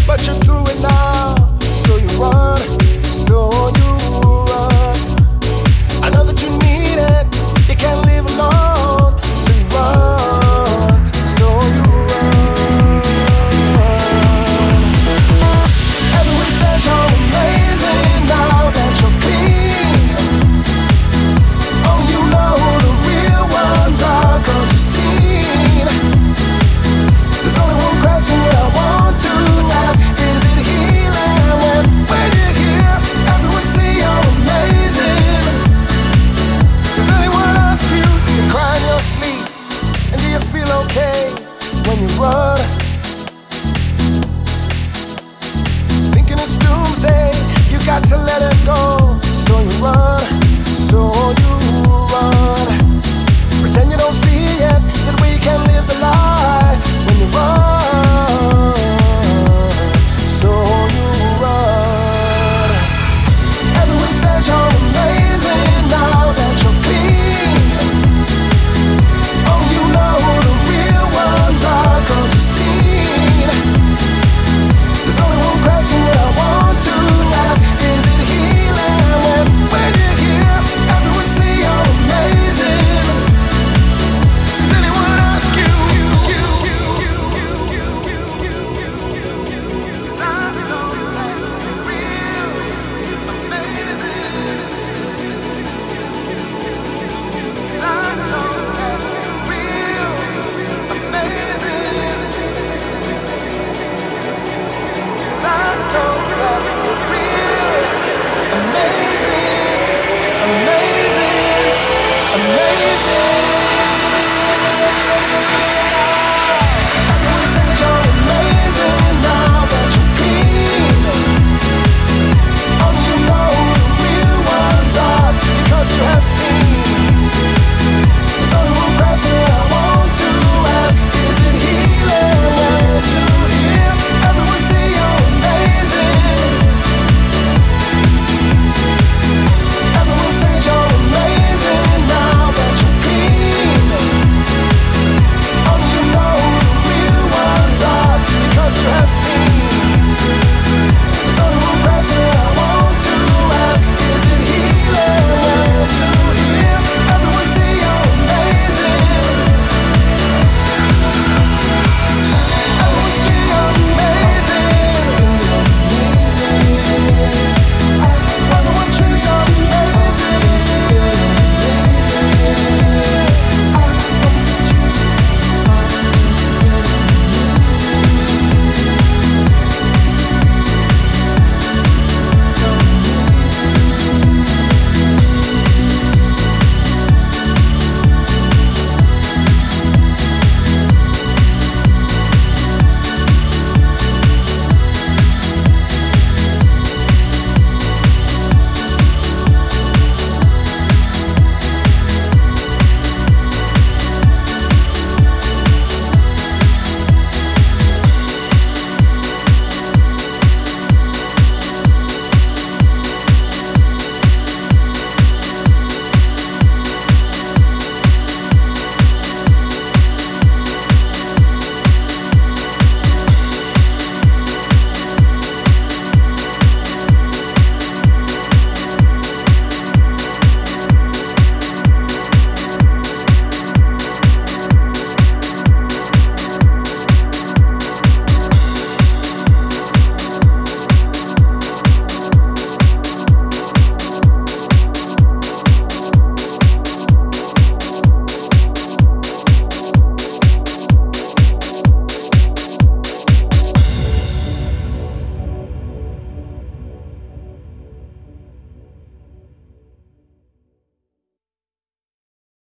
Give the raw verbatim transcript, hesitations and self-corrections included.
but you're through it now. So you run, so you run. I know that you need it, you can't live alone. So you run, so you run. Everyone said you're amazing now that you're clean. Oh, you know who the real ones are, 'cause you've seen. There's only one question that I want to ask. Is it healing when, when you hear everyone say you're amazing? Does anyone ask you, you cry in your sleep, and do you feel okay when you run? Thinking it's doomsday, you got to let it go. So you run, so you run. Pretend you don't see yet that we can live the lie when you run, so you run. Everyone said you're amazing now that you're clean. Oh, you know who the real ones are, 'cause you've seen. There's only one question that I want to ask. Is it healing when, when you hear everyone say you're amazing? Does anyone ask you? 'Cause I know that you're real amazing. 'Cause I know that you're real amazing. 'Cause I know that you're real amazing, amazing, amazing.